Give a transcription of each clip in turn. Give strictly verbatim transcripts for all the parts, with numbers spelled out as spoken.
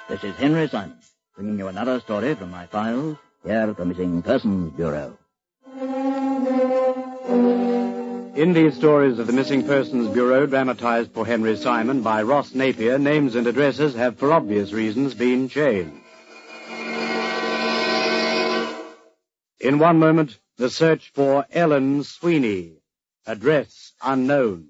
This is Henry Simon, bringing you another story from my files here at the Missing Persons Bureau. In these stories of the Missing Persons Bureau, dramatized for Henry Simon by Ross Napier, names and addresses have, for obvious reasons, been changed. In one moment, the search for Ellen Sweeney, address unknown.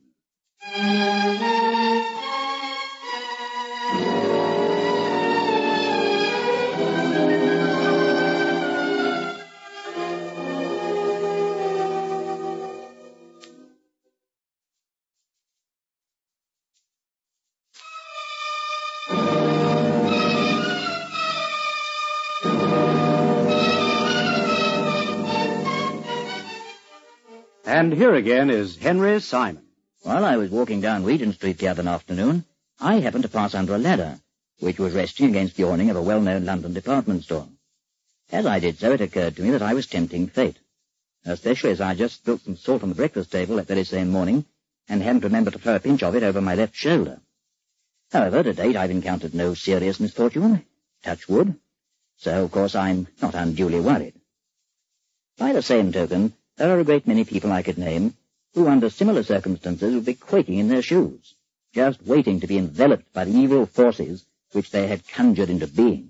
And here again is Henry Simon. While I was walking down Regent Street the other afternoon, I happened to pass under a ladder, which was resting against the awning of a well-known London department store. As I did so, it occurred to me that I was tempting fate, especially as I just spilt some salt on the breakfast table that very same morning and hadn't remembered to throw a pinch of it over my left shoulder. However, to date I've encountered no serious misfortune, touch wood, so of course I'm not unduly worried. By the same token, there are a great many people I could name who, under similar circumstances, would be quaking in their shoes, just waiting to be enveloped by the evil forces which they had conjured into being.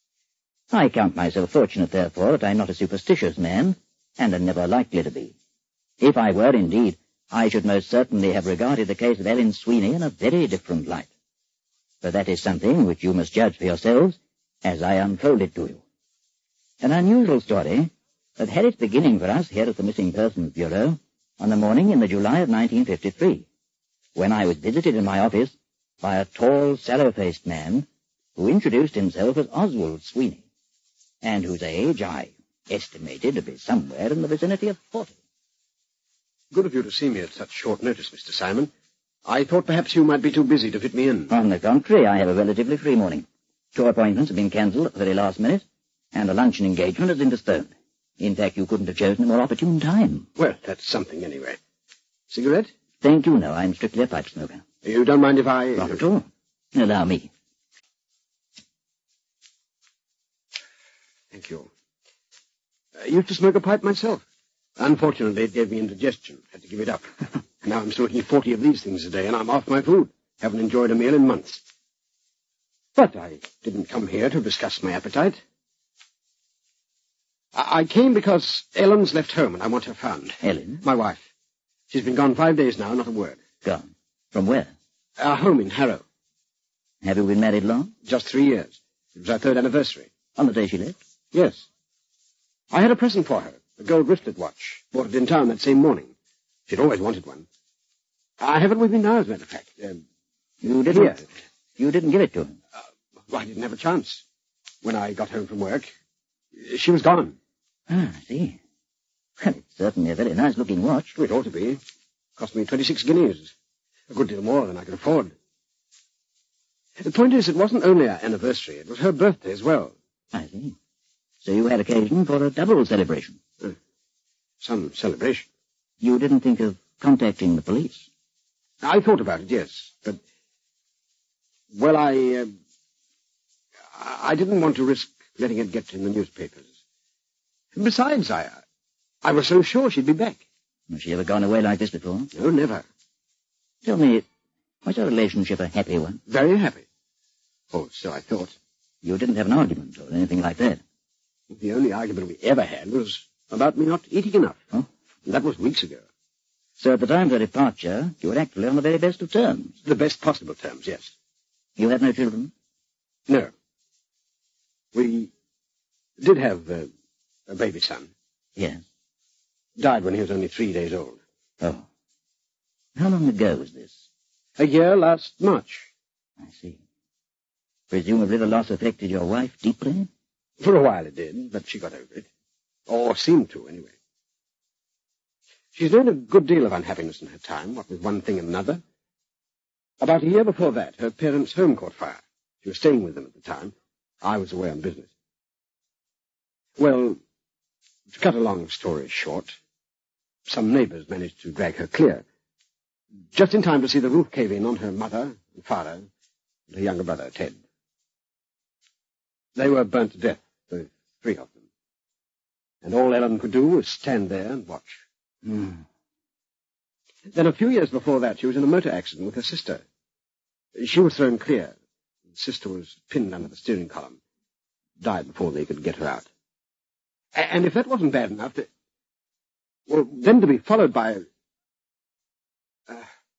I count myself fortunate, therefore, that I'm not a superstitious man, and am never likely to be. If I were, indeed, I should most certainly have regarded the case of Ellen Sweeney in a very different light. But that is something which you must judge for yourselves as I unfold it to you. An unusual story that had its beginning for us here at the Missing Persons Bureau on the morning in the July of nineteen fifty-three, when I was visited in my office by a tall, sallow-faced man who introduced himself as Oswald Sweeney, and whose age I estimated to be somewhere in the vicinity of forty. Good of you to see me at such short notice, Mister Simon. I thought perhaps you might be too busy to fit me in. On the contrary, I have a relatively free morning. Two appointments have been cancelled at the very last minute, and a luncheon engagement has been postponed. In fact, you couldn't have chosen a more opportune time. Well, that's something anyway. Cigarette? Thank you, no. I'm strictly a pipe smoker. You don't mind if I... Not at all. Allow me. Thank you. I used to smoke a pipe myself. Unfortunately, it gave me indigestion. Had to give it up. Now I'm smoking forty of these things a day, and I'm off my food. Haven't enjoyed a meal in months. But I didn't come here to discuss my appetite. I came because Ellen's left home and I want her found. Ellen? My wife. She's been gone five days now, not a word. Gone? From where? Our home in Harrow. Have you been married long? Just three years. It was our third anniversary. On the day she left? Yes. I had a present for her, a gold wristlet watch. Bought it in town that same morning. She'd always wanted one. I have it with me now, as a matter of fact. Um, you didn't? Here. You didn't give it to him? Uh, well, I didn't have a chance. When I got home from work, she was gone. Ah, I see. Well, it's certainly a very nice-looking watch. It ought to be. Cost me twenty-six guineas. A good deal more than I could afford. The point is, it wasn't only our anniversary. It was her birthday as well. I see. So you had occasion for a double celebration. Uh, some celebration. You didn't think of contacting the police? I thought about it, yes. But, well, I... Uh, I didn't want to risk letting it get in the newspapers. Besides, I, I was so sure she'd be back. Has she ever gone away like this before? No, never. Tell me, was your relationship a happy one? Very happy. Oh, so I thought. You didn't have an argument or anything like that? The only argument we ever had was about me not eating enough. Oh? And that was weeks ago. So at the time of her departure, you were actually on the very best of terms? The best possible terms, yes. You had no children? No. We did have... Uh, A baby son. Yes. Died when he was only three days old. Oh. How long ago was this? A year last March. I see. Presumably the loss affected your wife deeply? For a while it did, but she got over it. Or seemed to, anyway. She's known a good deal of unhappiness in her time, what with one thing and another. About a year before that, her parents' home caught fire. She was staying with them at the time. I was away on business. Well, to cut a long story short, some neighbors managed to drag her clear, just in time to see the roof cave in on her mother and father and her younger brother, Ted. They were burnt to death, the three of them. And all Ellen could do was stand there and watch. Mm. Then a few years before that, she was in a motor accident with her sister. She was thrown clear. The sister was pinned under the steering column. Died before they could get her out. And if that wasn't bad enough, to, well, then to be followed by... Uh,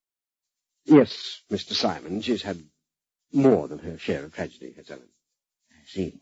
yes, Mister Simon, she's had more than her share of tragedy, has Ellen. I see.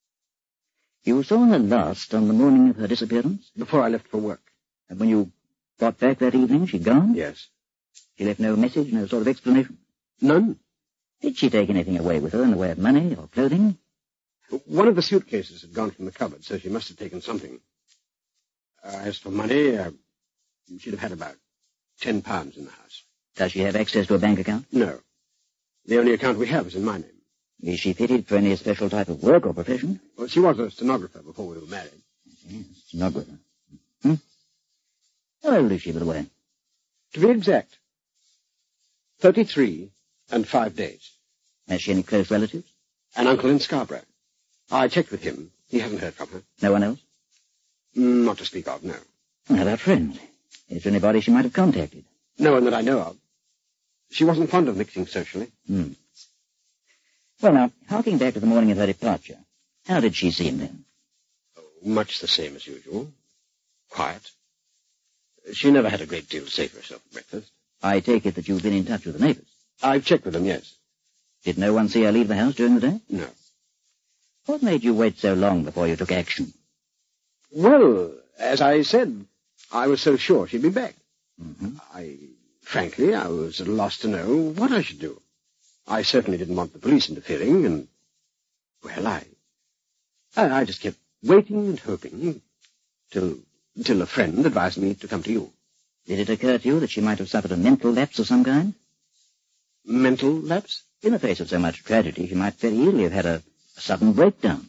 You saw her last on the morning of her disappearance? Before I left for work. And when you got back that evening, she'd gone? Yes. She left no message, no sort of explanation? None. Did she take anything away with her in the way of money or clothing? One of the suitcases had gone from the cupboard, so she must have taken something. Uh, as for money, uh, she'd have had about ten pounds in the house. Does she have access to a bank account? No. The only account we have is in my name. Is she fitted for any special type of work or profession? Well, she was a stenographer before we were married. Yes, stenographer. Hmm? How old is she, by the way? To be exact, thirty-three and five days. Has she any close relatives? An uncle in Scarborough. I checked with him. He hasn't heard from her. No one else? Mm, not to speak of, no. How about friends? Is there anybody she might have contacted? No one that I know of. She wasn't fond of mixing socially. Hmm. Well, now, harking back to the morning of her departure, how did she seem then? Oh, much the same as usual. Quiet. She never had a great deal to say for herself at breakfast. I take it that you've been in touch with the neighbours. I've checked with them, yes. Did no one see her leave the house during the day? No. What made you wait so long before you took action? Well, as I said, I was so sure she'd be back. Mm-hmm. I, frankly, I was at a loss to know what I should do. I certainly didn't want the police interfering, and, well, I, I, I just kept waiting and hoping till, till a friend advised me to come to you. Did it occur to you that she might have suffered a mental lapse of some kind? Mental lapse? In the face of so much tragedy, she might very easily have had a, a sudden breakdown.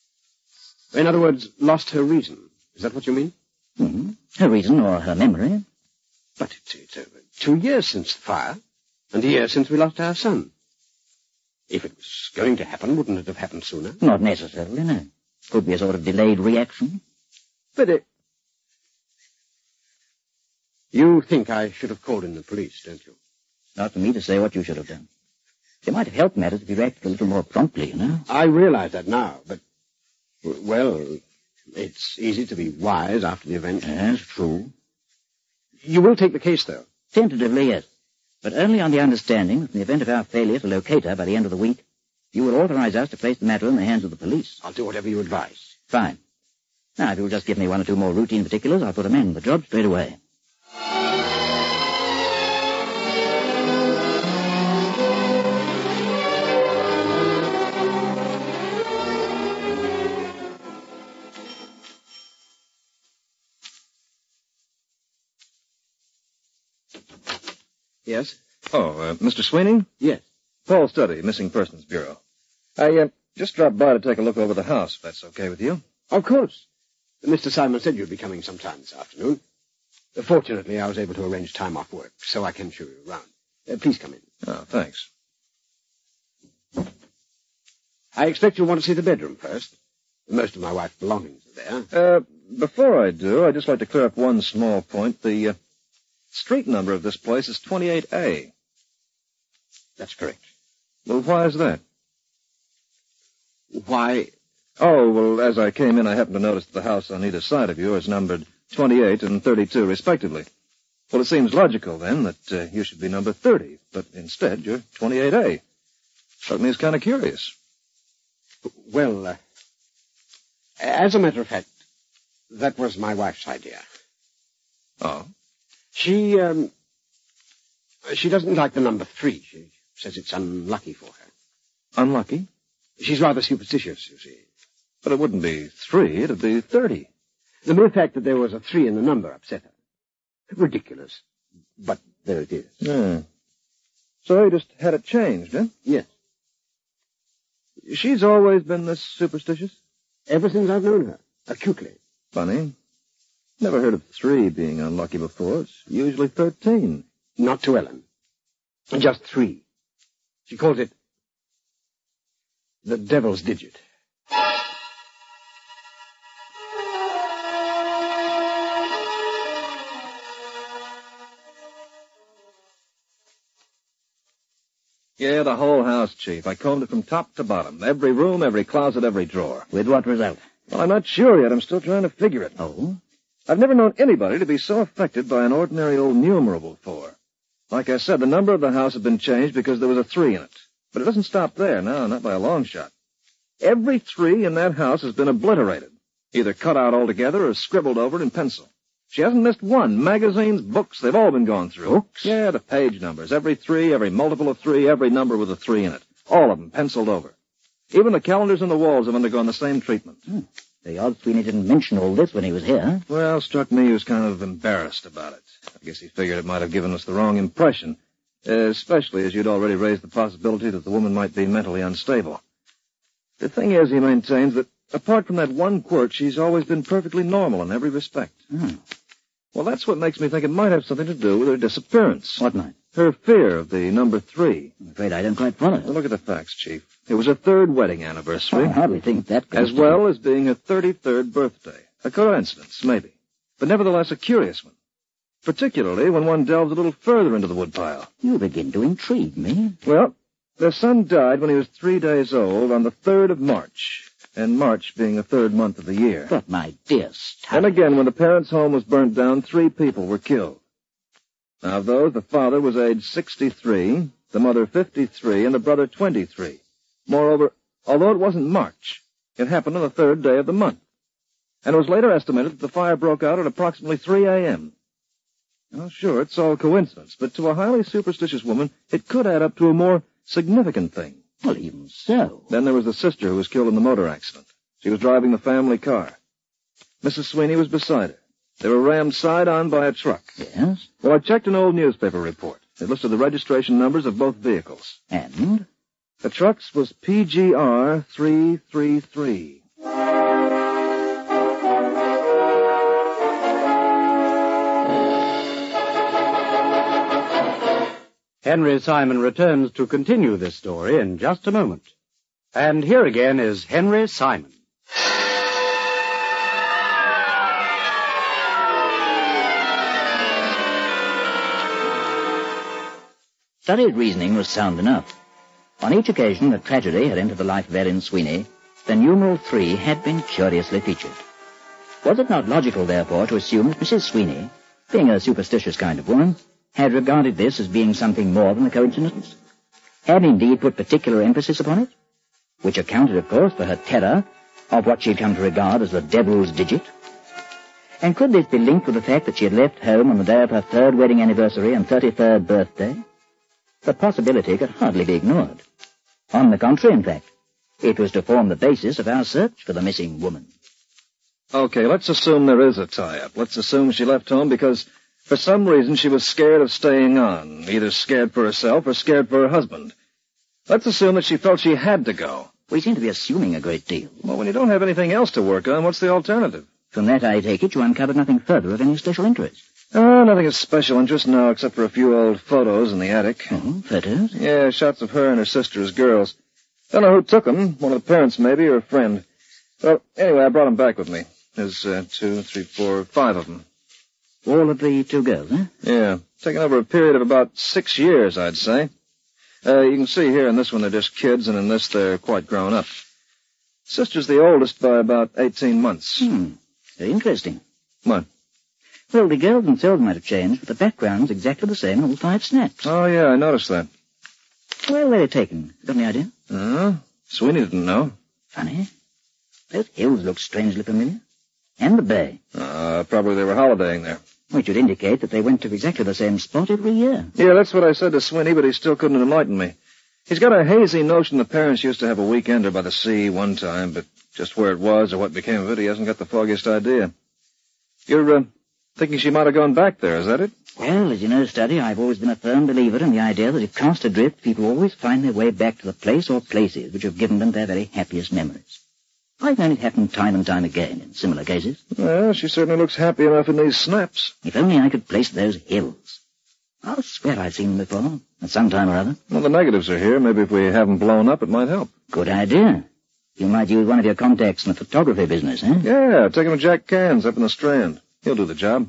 In other words, lost her reason. Is that what you mean? Mm-hmm. Her reason or her memory. But it's, it's over two years since the fire, and a year since we lost our son. If it was going to happen, wouldn't it have happened sooner? Not necessarily, no. Could be a sort of delayed reaction. But it... You think I should have called in the police, don't you? Not for me to say what you should have done. They might have helped matters if you acted a little more promptly, you know. I realize that now, but, well, it's easy to be wise after the event. Yes, true. You will take the case, though? Tentatively, yes. But only on the understanding that in the event of our failure to locate her by the end of the week, you will authorize us to place the matter in the hands of the police. I'll do whatever you advise. Fine. Now, if you'll just give me one or two more routine particulars, I'll put a man on the job straight away. Yes? Oh, uh, Mister Sweeney? Yes. Paul Studdy, Missing Persons Bureau. I uh, just dropped by to take a look over the house, if that's okay with you. Of course. Mister Simon said you'd be coming sometime this afternoon. Uh, fortunately, I was able to arrange time off work, so I can show you around. Uh, please come in. Oh, thanks. I expect you'll want to see the bedroom first. Most of my wife's belongings are there. Uh, before I do, I'd just like to clear up one small point. The uh, street number of this place is twenty-eight A. That's correct. Well, why is that? Why? Oh, well, as I came in, I happened to notice that the house on either side of you is numbered twenty-eight and thirty-two, respectively. Well, it seems logical, then, that uh, you should be number thirty, but instead you're twenty-eight A. Struck me as kind of curious. Well, uh, as a matter of fact, that was my wife's idea. Oh? She, um, she doesn't like the number three. She says it's unlucky for her. Unlucky? She's rather superstitious, you see. But it wouldn't be three, it'd be thirty. The mere fact that there was a three in the number upset her. Ridiculous. But there it is. Yeah. So you just had it changed, huh? Yes. She's always been this superstitious? Ever since I've known her. Acutely. Funny. Never heard of three being unlucky before. It's usually thirteen. Not to Ellen. Just three. She calls it the devil's digit. Yeah, the whole house, Chief. I combed it from top to bottom. Every room, every closet, every drawer. With what result? Well, I'm not sure yet. I'm still trying to figure it. Oh? I've never known anybody to be so affected by an ordinary old numeral before. Like I said, the number of the house had been changed because there was a three in it. But it doesn't stop there, no, not by a long shot. Every three in that house has been obliterated, either cut out altogether or scribbled over it in pencil. She hasn't missed one. Magazines, books, they've all been gone through. Books? Yeah, the page numbers. Every three, every multiple of three, every number with a three in it. All of them penciled over. Even the calendars on the walls have undergone the same treatment. Hmm. The odd Sweeney didn't mention all this when he was here. Well, struck me he was kind of embarrassed about it. I guess he figured it might have given us the wrong impression, especially as you'd already raised the possibility that the woman might be mentally unstable. The thing is, he maintains that apart from that one quirk, she's always been perfectly normal in every respect. Hmm. Well, that's what makes me think it might have something to do with her disappearance. What might? Her fear of the number three. I'm afraid I don't quite follow. Well, look at the facts, Chief. It was her third wedding anniversary. I hardly think that goes As to- well as being her thirty-third birthday. A coincidence, maybe. But nevertheless a curious one. Particularly when one delves a little further into the woodpile. You begin to intrigue me. Well, their son died when he was three days old on the third of March. And March being the third month of the year. But, my dear Stubbs... And again, when the parents' home was burnt down, three people were killed. Now, of those, the father was aged sixty-three, the mother fifty-three, and the brother twenty-three. Moreover, although it wasn't March, it happened on the third day of the month. And it was later estimated that the fire broke out at approximately three a.m. Well, sure, it's all coincidence, but to a highly superstitious woman, it could add up to a more significant thing. Well, even so. Then there was the sister who was killed in the motor accident. She was driving the family car. Missus Sweeney was beside her. They were rammed side-on by a truck. Yes? Well, I checked an old newspaper report. It listed the registration numbers of both vehicles. And? The truck's was P G R three three three. Henry Simon returns to continue this story in just a moment. And here again is Henry Simon. Studied reasoning was sound enough. On each occasion that tragedy had entered the life of Ellen Sweeney, the numeral three had been curiously featured. Was it not logical, therefore, to assume that Missus Sweeney, being a superstitious kind of woman, had regarded this as being something more than a coincidence? Had indeed put particular emphasis upon it? Which accounted, of course, for her terror of what she had come to regard as the devil's digit. And could this be linked with the fact that she had left home on the day of her third wedding anniversary and thirty-third birthday? The possibility could hardly be ignored. On the contrary, in fact, it was to form the basis of our search for the missing woman. Okay, let's assume there is a tie-up. Let's assume she left home because, for some reason, she was scared of staying on, either scared for herself or scared for her husband. Let's assume that she felt she had to go. We seem to be assuming a great deal. Well, when you don't have anything else to work on, what's the alternative? From that, I take it, you uncovered nothing further of any special interest. Oh, nothing of special interest now, except for a few old photos in the attic. Oh, photos? Yeah, shots of her and her sister as girls. Don't know who took them. One of the parents, maybe, or a friend. Well, anyway, I brought them back with me. There's uh, two, three, four, five of them. All of the two girls, eh? Yeah, taken over a period of about six years, I'd say. Uh, you can see here in this one they're just kids, and in this they're quite grown up. Sister's the oldest by about eighteen months. Hmm, very interesting. What? Well, the girls themselves might have changed, but the background's exactly the same in all five snaps. Oh, yeah, I noticed that. Where were they taken? Got any idea? Uh, Sweeney didn't know. Funny. Those hills look strangely familiar. And the bay. Uh, probably they were holidaying there. Which would indicate that they went to exactly the same spot every year. Yeah, that's what I said to Sweeney, but he still couldn't enlighten me. He's got a hazy notion the parents used to have a weekender by the sea one time, but just where it was or what became of it, he hasn't got the foggiest idea. You're, uh, thinking she might have gone back there, is that it? Well, as you know, Study, I've always been a firm believer in the idea that if cast adrift, people always find their way back to the place or places which have given them their very happiest memories. I've known it happen time and time again in similar cases. Well, she certainly looks happy enough in these snaps. If only I could place those hills. I'll swear I've seen them before, at some time or other. Well, the negatives are here. Maybe if we haven't blown up, it might help. Good idea. You might use one of your contacts in the photography business, eh? Yeah, take him to Jack Cairns up in the Strand. He'll do the job.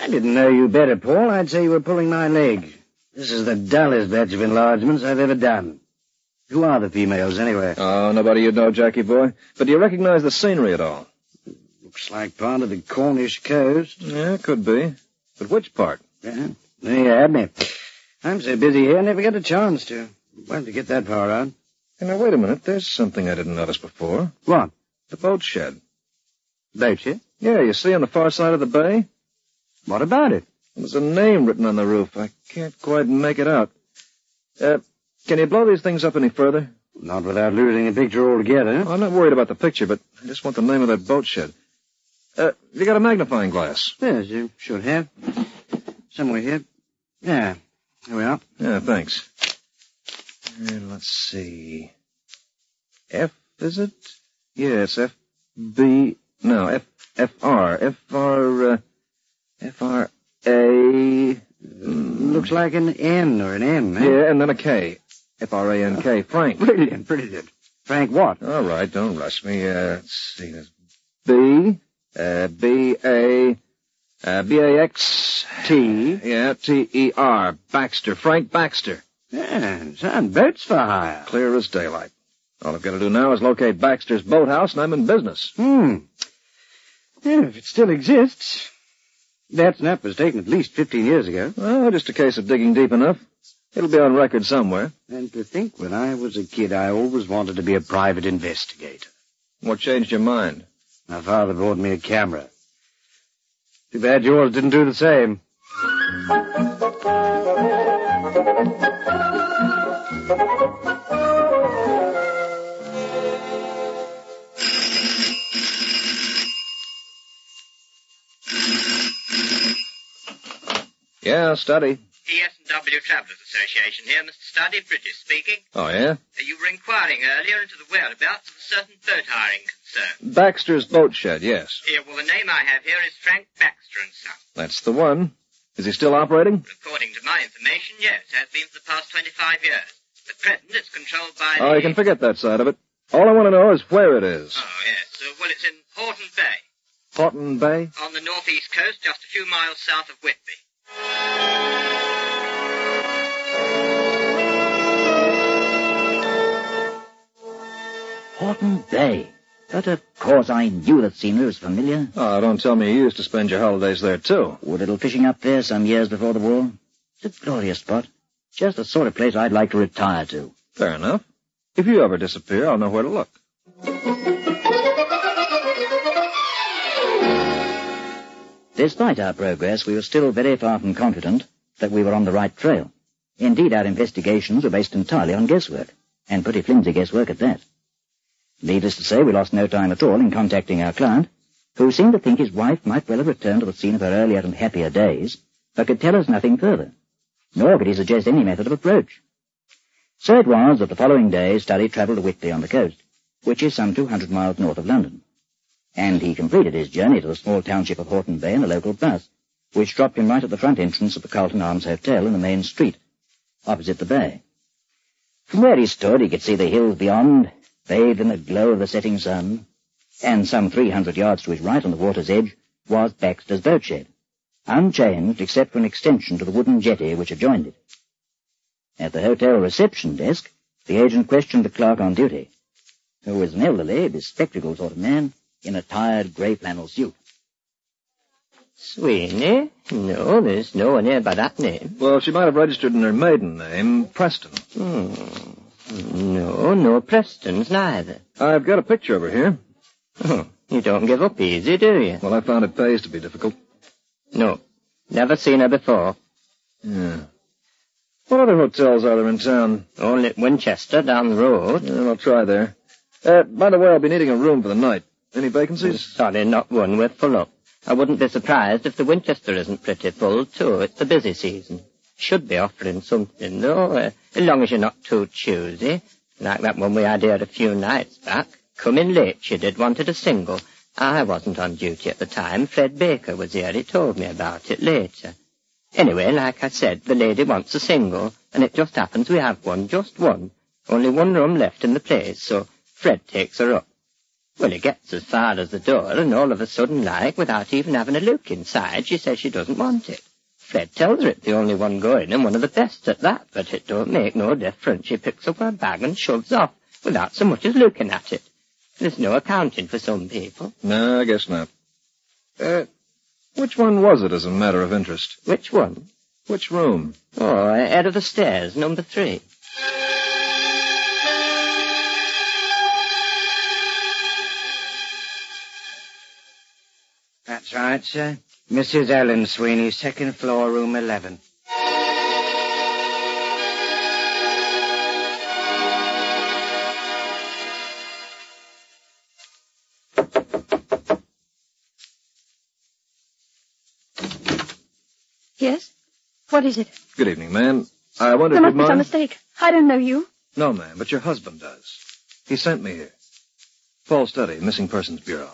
I didn't know you better, Paul. I'd say you were pulling my leg. This is the dullest batch of enlargements I've ever done. Who are the females, anyway? Oh, nobody you'd know, Jackie boy. But do you recognize the scenery at all? Looks like part of the Cornish coast. Yeah, could be. But which part? Yeah, there you had me. I'm so busy here, I never get a chance to. When to get that far out? Hey, now, wait a minute. There's something I didn't notice before. What? The boat shed. Boat shed? Yeah, you see on the far side of the bay? What about it? There's a name written on the roof. I can't quite make it out. Uh, can you blow these things up any further? Not without losing the picture altogether. Well, I'm not worried about the picture, but I just want the name of that boat shed. Uh, you got a magnifying glass? Yes, you should have. Somewhere here. Yeah, here we are. Yeah, thanks. Uh, let's see. F, is it? Yeah, it's F B... No, F F R. F R... Uh, F R A... Looks like an N or an M, eh? Yeah, and then a K. F R A N K. Frank. Brilliant, brilliant. Frank what? All right, don't rush me. Uh, let's see. There's B... Uh, B A... Uh, B A X... T. Yeah, T E R. Baxter. Frank Baxter. Yeah, son, boats for hire. Clear as daylight. All I've got to do now is locate Baxter's boathouse, and I'm in business. Hmm. Yeah, if it still exists. That snap was taken at least fifteen years ago. Well, just a case of digging deep enough. It'll be on record somewhere. And to think, when I was a kid, I always wanted to be a private investigator. What changed your mind? My father bought me a camera. Too bad yours didn't do the same. Yeah, Studdy. E S and W Travellers Association here, Mister Studdy, British speaking. Oh, yeah? Uh, you were inquiring earlier into the whereabouts of a certain boat hiring concern. Baxter's boat shed, yes. Yeah, well, the name I have here is Frank Baxter and Son. That's the one. Is he still operating? According to my information, yes, has been for the past twenty-five years. At present, it's controlled by Oh, the... you can forget that side of it. All I want to know is where it is. Oh, yes. Uh, well, it's in Horton Bay. Horton Bay? On the northeast coast, just a few miles south of Whitby. Horton Bay. But of course I knew that scenery was familiar. Oh, don't tell me you used to spend your holidays there, too. Wood little fishing up there some years before the war. It's a glorious spot. Just the sort of place I'd like to retire to. Fair enough. If you ever disappear, I'll know where to look. Despite our progress, we were still very far from confident that we were on the right trail. Indeed, our investigations were based entirely on guesswork, and pretty flimsy guesswork at that. Needless to say, we lost no time at all in contacting our client, who seemed to think his wife might well have returned to the scene of her earlier and happier days, but could tell us nothing further, nor could he suggest any method of approach. So it was that the following day Studdy travelled to Whitby on the coast, which is some two hundred miles north of London, and he completed his journey to the small township of Horton Bay in a local bus, which dropped him right at the front entrance of the Carlton Arms Hotel in the main street, opposite the bay. From where he stood, he could see the hills beyond, bathed in the glow of the setting sun, and some three hundred yards to his right on the water's edge was Baxter's boat shed, unchanged except for an extension to the wooden jetty which adjoined it. At the hotel reception desk, the agent questioned the clerk on duty, who was an elderly, bespectacled sort of man, in a tired grey flannel suit. Sweeney? No, there's no one here by that name. Well, she might have registered in her maiden name, Preston. Hmm. No, no Prestons neither. I've got a picture of her here. Oh, you don't give up easy, do you? Well, I found it pays to be difficult. No. Never seen her before. Yeah. What other hotels are there in town? Only at Winchester down the road. Yeah, I'll try there. Uh, by the way, I'll be needing a room for the night. Any vacancies? Sorry, not one. We're full up. I wouldn't be surprised if the Winchester isn't pretty full, too. It's the busy season. Should be offering something, though, uh, as long as you're not too choosy. Like that one we had here a few nights back. Come in late, she did, wanted a single. I wasn't on duty at the time. Fred Baker was here. He told me about it later. Anyway, like I said, the lady wants a single, and it just happens we have one, just one. Only one room left in the place, so Fred takes her up. Well, he gets as far as the door, and all of a sudden, like, without even having a look inside, she says she doesn't want it. Fred tells her it's the only one going, and one of the best at that, but it don't make no difference. She picks up her bag and shoves off, without so much as looking at it. There's no accounting for some people. No, I guess not. Uh, which one was it as a matter of interest? Which one? Which room? Oh, head of the stairs, number three. That's right, sir. Missus Ellen Sweeney, second floor, room eleven. Yes? What is it? Good evening, ma'am. I wonder There if must you'd be some mind... mistake. I don't know you. No, ma'am, but your husband does. He sent me here. Paul Study, Missing Persons Bureau.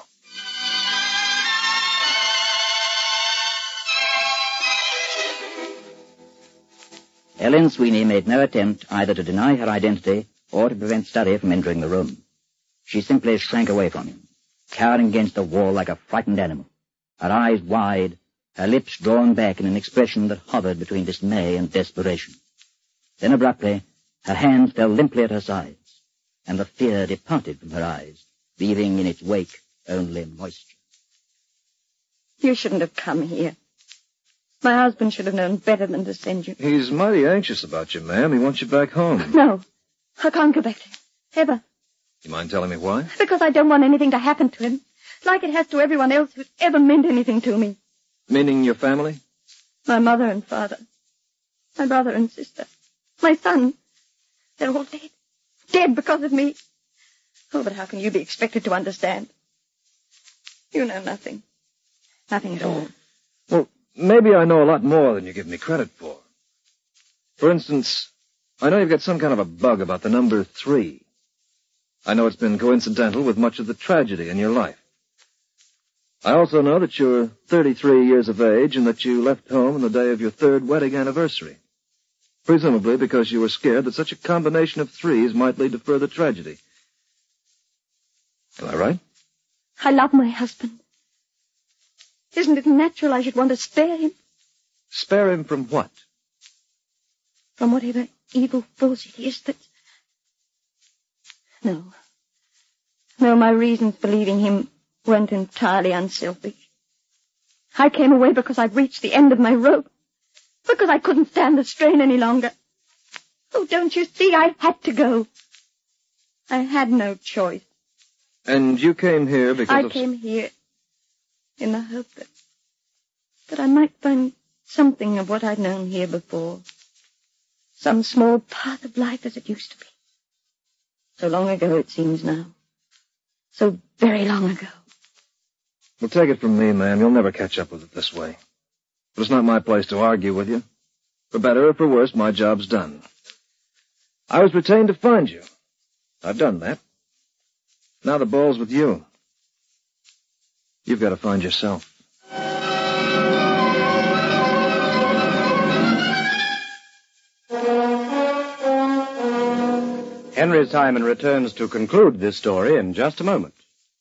Ellen Sweeney made no attempt either to deny her identity or to prevent Study from entering the room. She simply shrank away from him, cowering against the wall like a frightened animal, her eyes wide, her lips drawn back in an expression that hovered between dismay and desperation. Then abruptly, her hands fell limply at her sides, and the fear departed from her eyes, leaving in its wake only moisture. You shouldn't have come here. My husband should have known better than to send you. He's mighty anxious about you, ma'am. He wants you back home. No, I can't go back to him. Ever. You mind telling me why? Because I don't want anything to happen to him, like it has to everyone else who's ever meant anything to me. Meaning your family? My mother and father. My brother and sister. My son. They're all dead. Dead because of me. Oh, but how can you be expected to understand? You know nothing. Nothing at all. Well, maybe I know a lot more than you give me credit for. For instance, I know you've got some kind of a bug about the number three. I know it's been coincidental with much of the tragedy in your life. I also know that you're thirty-three years of age and that you left home on the day of your third wedding anniversary. Presumably because you were scared that such a combination of threes might lead to further tragedy. Am I right? I love my husband. Isn't it natural I should want to spare him? Spare him from what? From whatever evil force it is that... No. No, my reasons for leaving him weren't entirely unselfish. I came away because I'd reached the end of my rope. Because I couldn't stand the strain any longer. Oh, don't you see? I had to go. I had no choice. And you came here because I of... came here in the hope that, that I might find something of what I'd known here before. Some small part of life as it used to be. So long ago it seems now. So very long ago. Well, take it from me, ma'am. You'll never catch up with it this way. But it's not my place to argue with you. For better or for worse, my job's done. I was retained to find you. I've done that. Now the ball's with you. You've got to find yourself. Henry Simon returns to conclude this story in just a moment.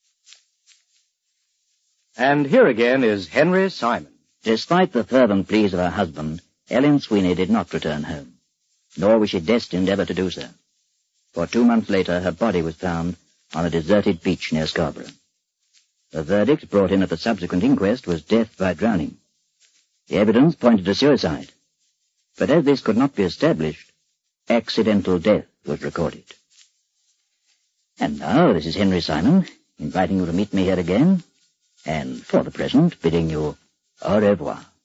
And here again is Henry Simon. Despite the fervent pleas of her husband, Ellen Sweeney did not return home, nor was she destined ever to do so. For two months later, her body was found on a deserted beach near Scarborough. The verdict brought in at the subsequent inquest was death by drowning. The evidence pointed to suicide. But as this could not be established, accidental death was recorded. And now, this is Henry Simon, inviting you to meet me here again, and for the present, bidding you au revoir.